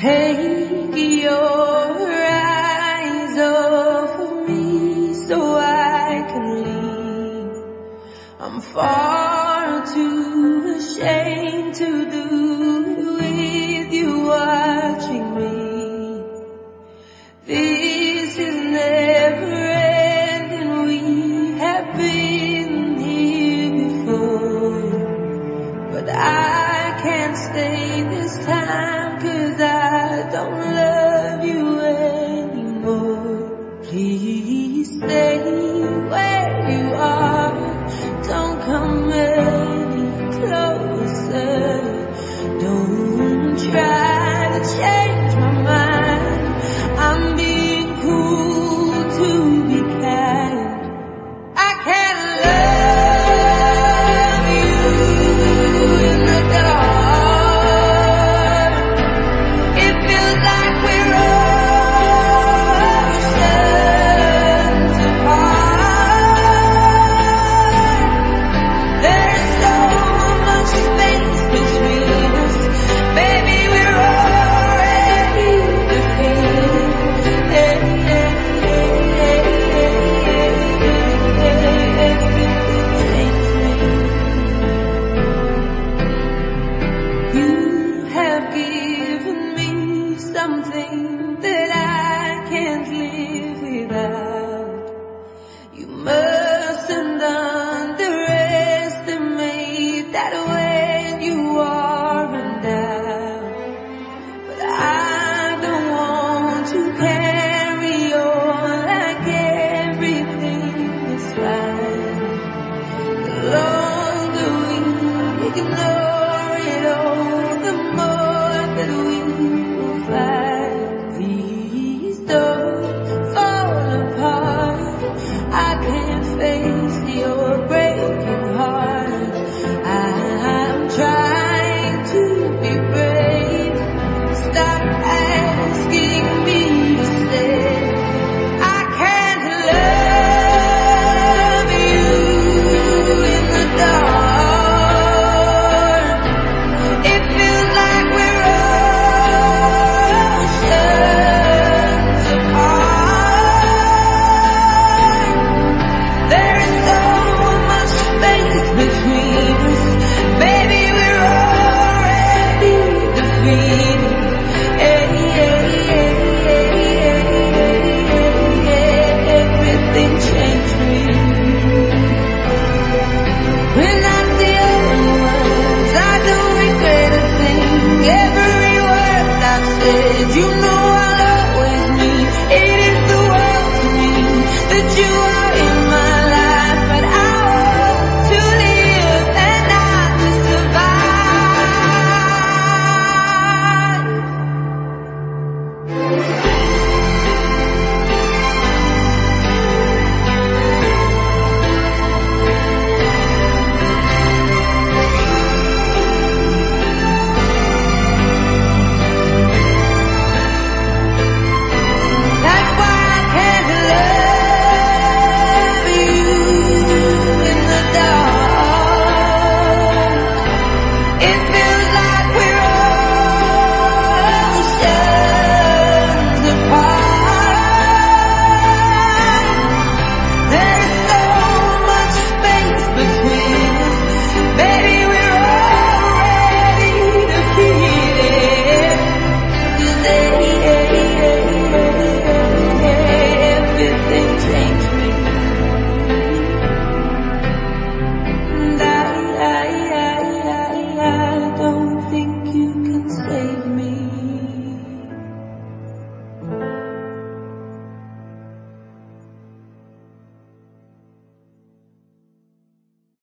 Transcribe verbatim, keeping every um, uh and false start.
Take your eyes off of me so I can leave. I'm far too ashamed to do it with you watching me. This is never ending, we have been here before. But I can't stay this time, 'cause I don't love you anymore. Please stay where you are, don't come any closer. Don't try to change my mind, I'm being cool to be kind. I can't love you in the dark. It feels like we're oceans apart. There's so much space between us, baby, we're already defeated. You have given me something that I can't live without. You mustn't underestimate that when you are in doubt. But I don't want to carry on like everything is fine. The longer we ignore